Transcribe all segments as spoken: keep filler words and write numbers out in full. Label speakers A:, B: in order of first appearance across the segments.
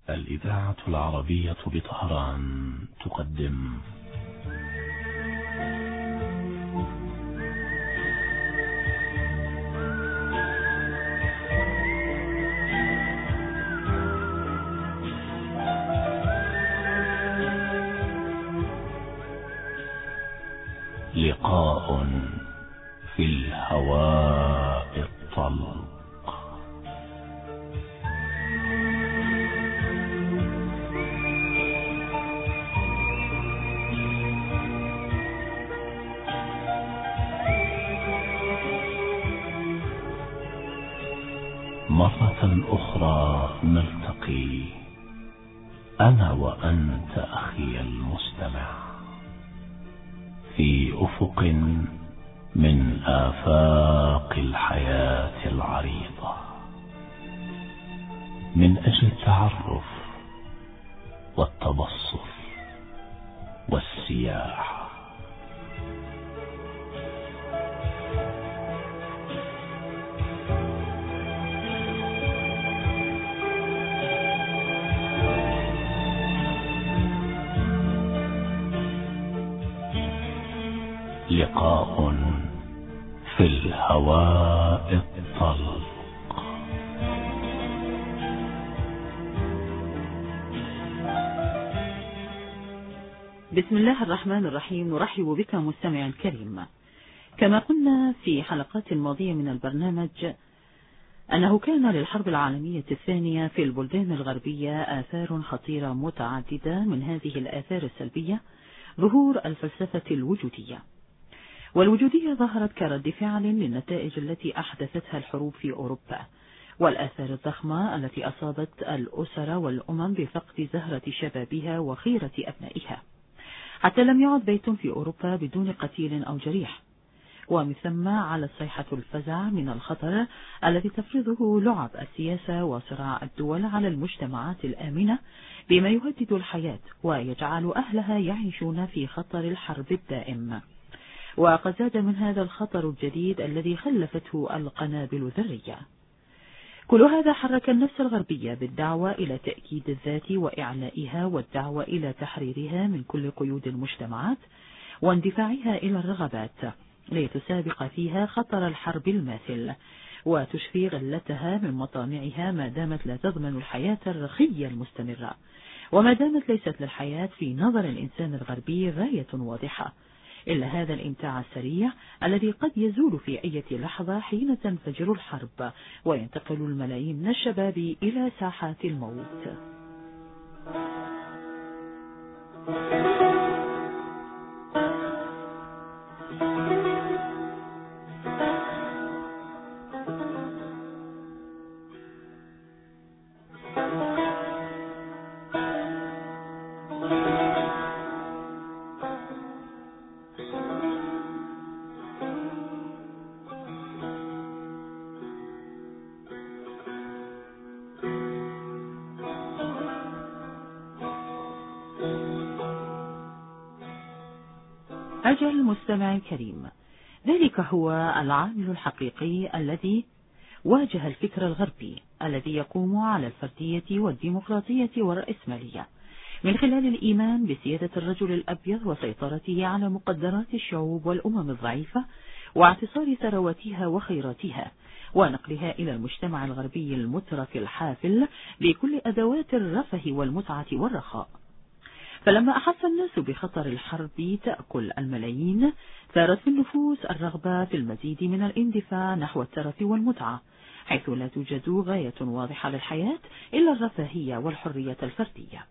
A: الإذاعة العربية بطهران تقدم لقاء في الهواء الطلق. مرة أخرى نلتقي أنا وأنت أخي المستمع في أفق من آفاق الحياة العريضة، من أجل التعرف والتبصر والسياحة. لقاء في الهواء الطلق.
B: بسم الله الرحمن الرحيم. نرحب بك مستمع الكريم. كما قلنا في حلقات ماضية من البرنامج أنه كان للحرب العالمية الثانية في البلدان الغربية آثار خطيرة متعددة. من هذه الآثار السلبية ظهور الفلسفة الوجودية، والوجودية ظهرت كرد فعل للنتائج التي أحدثتها الحروب في أوروبا، والآثار الضخمة التي أصابت الأسر والأمم بفقد زهرة شبابها وخيرة أبنائها، حتى لم يعد بيت في أوروبا بدون قتيل أو جريح. ومن ثم على صيحة الفزع من الخطر الذي تفرضه لعب السياسة وصراع الدول على المجتمعات الآمنة، بما يهدد الحياة ويجعل أهلها يعيشون في خطر الحرب الدائم. وقد زاد من هذا الخطر الجديد الذي خلفته القنابل الذرية. كل هذا حرك النفس الغربية بالدعوة إلى تأكيد الذات وإعلائها، والدعوة إلى تحريرها من كل قيود المجتمعات، واندفاعها إلى الرغبات لتسابق فيها خطر الحرب الماثل، وتشفي غلتها من مطامعها ما دامت لا تضمن الحياة الرخية المستمرة، وما دامت ليست للحياة في نظر الإنسان الغربي غاية واضحة إلا هذا الإمتاع السريع الذي قد يزول في أي لحظة حين تنفجر الحرب وينتقل الملايين من الشباب إلى ساحات الموت. أجل مستمع الكريم، ذلك هو العامل الحقيقي الذي واجه الفكر الغربي الذي يقوم على الفردية والديمقراطية والرأسمالية من خلال الإيمان بسيادة الرجل الأبيض وسيطرته على مقدرات الشعوب والأمم الضعيفة واعتصار ثرواتها وخيراتها ونقلها إلى المجتمع الغربي المترف الحافل بكل أدوات الرفه والمتعة والرخاء. فلما أحس الناس بخطر الحرب تأكل الملايين، ثارت في النفوس الرغبة في المزيد من الاندفاع نحو الترف والمتعة، حيث لا توجد غاية واضحة للحياة إلا الرفاهية والحرية الفردية.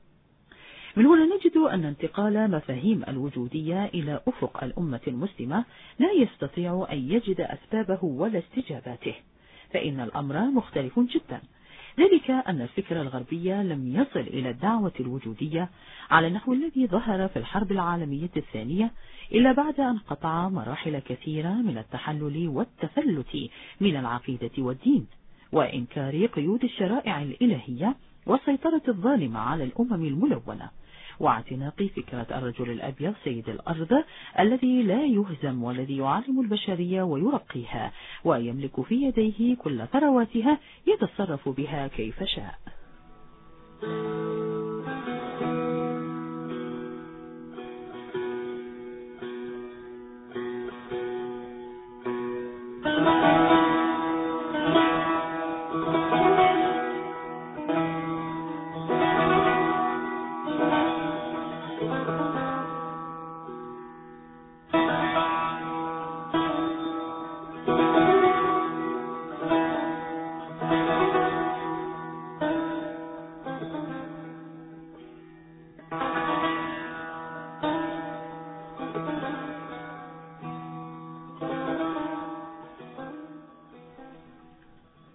B: من هنا نجد أن انتقال مفاهيم الوجودية إلى أفق الأمة المسلمة لا يستطيع أن يجد أسبابه ولا استجاباته، فإن الأمر مختلف جدا. ذلك أن الفكر الغربي لم يصل إلى الدعوة الوجودية على النحو الذي ظهر في الحرب العالمية الثانية إلا بعد أن قطع مراحل كثيرة من التحلل والتفلت من العقيدة والدين، وإنكار قيود الشرائع الإلهية والسيطرة الظالمة على الأمم الملونة، واعتناق فكرة الرجل الأبيض سيد الأرض الذي لا يهزم والذي يعلم البشرية ويرقيها ويملك في يديه كل ثرواتها يتصرف بها كيف شاء.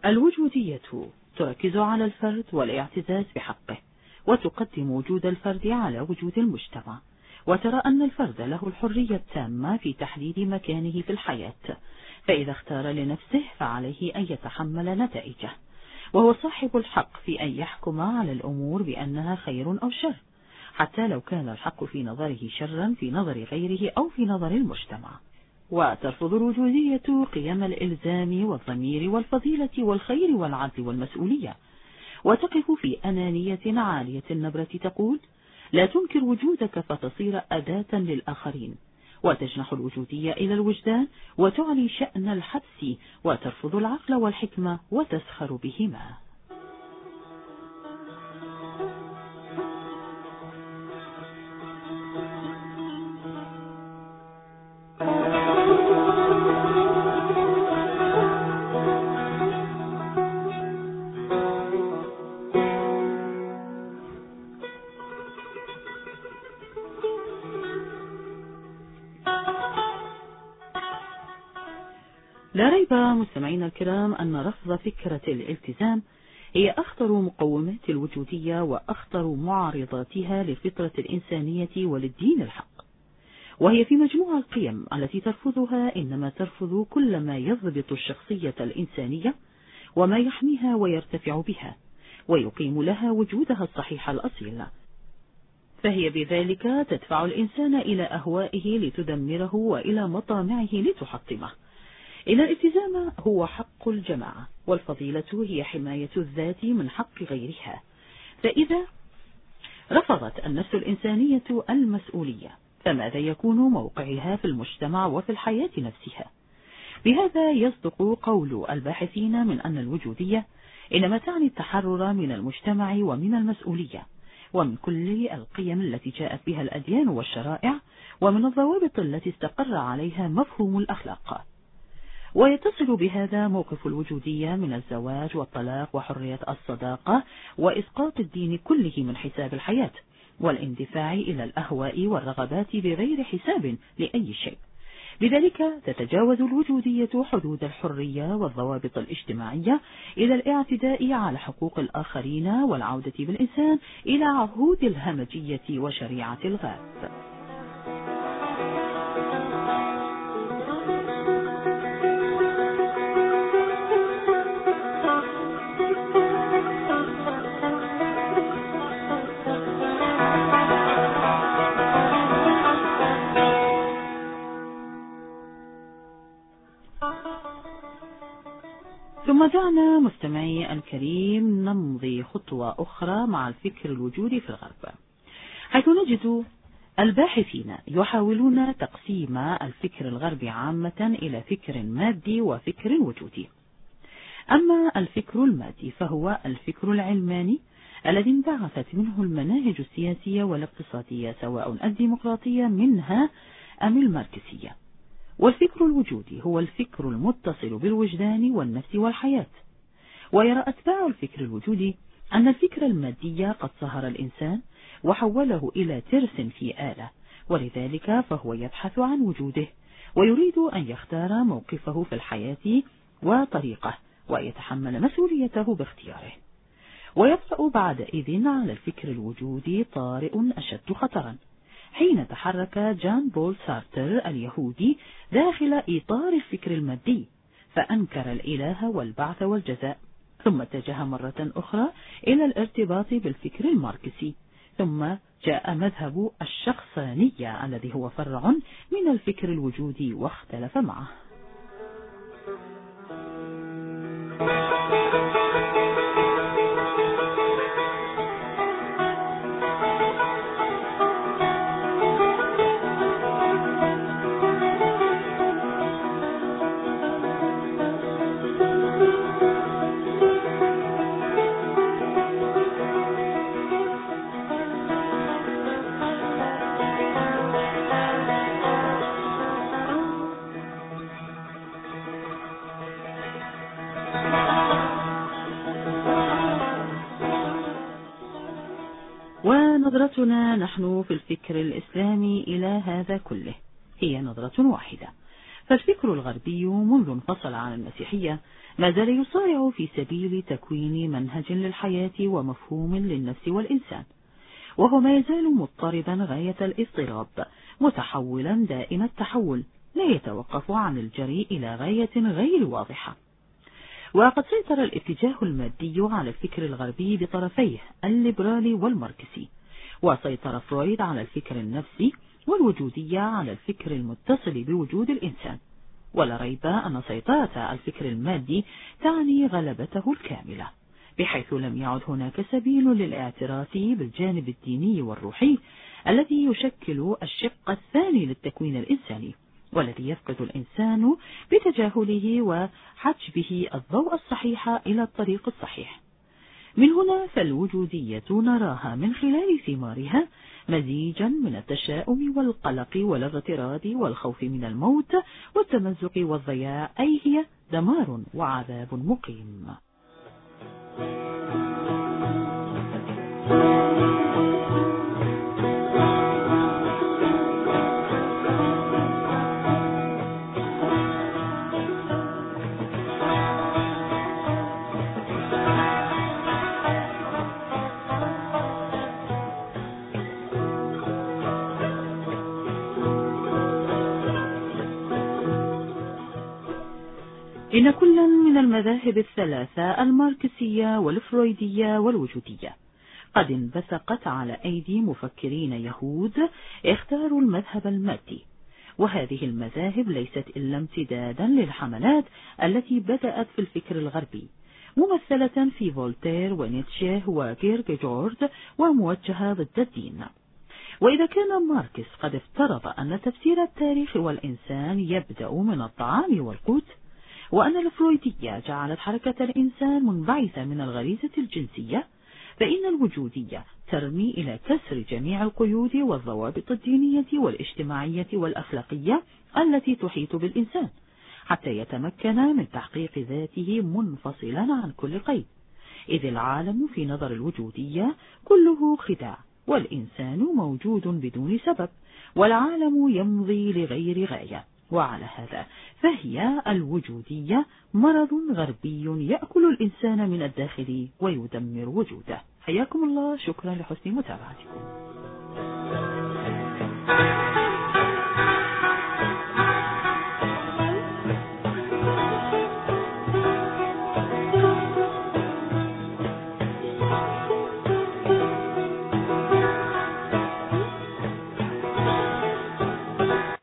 B: الوجودية تركز على الفرد والاعتزاز بحقه، وتقدم وجود الفرد على وجود المجتمع، وترى أن الفرد له الحرية التامة في تحديد مكانه في الحياة، فإذا اختار لنفسه فعليه أن يتحمل نتائجه، وهو صاحب الحق في أن يحكم على الأمور بأنها خير أو شر، حتى لو كان الحق في نظره شرا في نظر غيره أو في نظر المجتمع. وترفض الوجودية قيم الإلزام والضمير والفضيلة والخير والعدل والمسؤولية، وتقف في أنانية عالية النبرة تقول: لا تنكر وجودك فتصير أداة للآخرين، وتجنح الوجودية إلى الوجدان وتعلي شأن الحبس، وترفض العقل والحكمة وتسخر بهما. لا ريب مستمعينا الكرام أن رفض فكرة الالتزام هي أخطر مقومات الوجودية وأخطر معارضاتها للفطرة الإنسانية وللدين الحق، وهي في مجموع القيم التي ترفضها إنما ترفض كل ما يضبط الشخصية الإنسانية وما يحميها ويرتفع بها ويقيم لها وجودها الصحيح الأصيل، فهي بذلك تدفع الإنسان إلى أهوائه لتدمره وإلى مطامعه لتحطمه. إن الالتزام هو حق الجماعة، والفضيلة هي حماية الذات من حق غيرها، فإذا رفضت النفس الإنسانية المسؤولية فماذا يكون موقعها في المجتمع وفي الحياة نفسها؟ بهذا يصدق قول الباحثين من أن الوجودية إنما تعني التحرر من المجتمع ومن المسؤولية ومن كل القيم التي جاءت بها الأديان والشرائع ومن الضوابط التي استقر عليها مفهوم الأخلاق. ويتصل بهذا موقف الوجودية من الزواج والطلاق وحرية الصداقة وإسقاط الدين كله من حساب الحياة والاندفاع إلى الأهواء والرغبات بغير حساب لأي شيء. لذلك تتجاوز الوجودية حدود الحرية والضوابط الاجتماعية إلى الاعتداء على حقوق الآخرين والعودة بالإنسان إلى عهود الهمجية وشريعة الغاب. ثم دعنا مستمعي الكريم نمضي خطوة أخرى مع الفكر الوجودي في الغرب، حيث نجد الباحثين يحاولون تقسيم الفكر الغربي عامة إلى فكر مادي وفكر وجودي. أما الفكر المادي فهو الفكر العلماني الذي انبعثت منه المناهج السياسية والاقتصادية سواء الديمقراطية منها أم الماركسية، والفكر الوجودي هو الفكر المتصل بالوجدان والنفس والحياة. ويرى أتباع الفكر الوجودي أن الفكر المادي قد صهر الإنسان وحوله إلى ترس في آلة، ولذلك فهو يبحث عن وجوده ويريد أن يختار موقفه في الحياة وطريقه ويتحمل مسؤوليته باختياره. ويبدأ بعدئذ على الفكر الوجودي طارئ أشد خطرا حين تحرك جان بول سارتر اليهودي داخل إطار الفكر المادي فأنكر الإله والبعث والجزاء، ثم اتجه مرة أخرى إلى الارتباط بالفكر الماركسي، ثم جاء مذهب الشخصانية الذي هو فرع من الفكر الوجودي واختلف معه. ونظرتنا نحن في الفكر الإسلامي إلى هذا كله هي نظرة واحدة، فالفكر الغربي منذ انفصل عن المسيحية ما زال يصارع في سبيل تكوين منهج للحياة ومفهوم للنفس والإنسان، وهو ما يزال مضطربا غاية الاضطراب، متحولا دائم التحول، لا يتوقف عن الجري إلى غاية غير واضحة. وقد سيطر الاتجاه المادي على الفكر الغربي بطرفيه الليبرالي والماركسي، وسيطر فرويد على الفكر النفسي، والوجودية على الفكر المتصل بوجود الإنسان. ولا ريب أن سيطرة الفكر المادي تعني غلبته الكاملة، بحيث لم يعد هناك سبيل للاعتراف بالجانب الديني والروحي الذي يشكل الشق الثاني للتكوين الإنساني، والذي يفقد الإنسان بتجاهله وحجبه الضوء الصحيح إلى الطريق الصحيح. من هنا فالوجودية نراها من خلال ثمارها مزيجا من التشاؤم والقلق والاغتراب والخوف من الموت والتمزق والضياع، أي هي دمار وعذاب مقيم. إن كلا من المذاهب الثلاثة الماركسية والفرويدية والوجودية قد انبثقت على أيدي مفكرين يهود اختاروا المذهب المادي، وهذه المذاهب ليست إلا امتدادا للحملات التي بدأت في الفكر الغربي، ممثلة في فولتير ونيتشه وكيركيجورد، وموجهة ضد الدين. وإذا كان ماركس قد افترض أن تفسير التاريخ والإنسان يبدأ من الطعام والقوت، وأن الفرويدية جعلت حركة الإنسان منبعثة من الغريزة الجنسية، فإن الوجودية ترمي إلى كسر جميع القيود والضوابط الدينية والاجتماعية والأخلاقية التي تحيط بالإنسان، حتى يتمكن من تحقيق ذاته منفصلا عن كل قيد، إذ العالم في نظر الوجودية كله خداع، والإنسان موجود بدون سبب، والعالم يمضي لغير غاية. وعلى هذا فهي الوجودية مرض غربي يأكل الإنسان من الداخل ويدمر وجوده. حياكم الله، شكرا لحسن متابعتكم.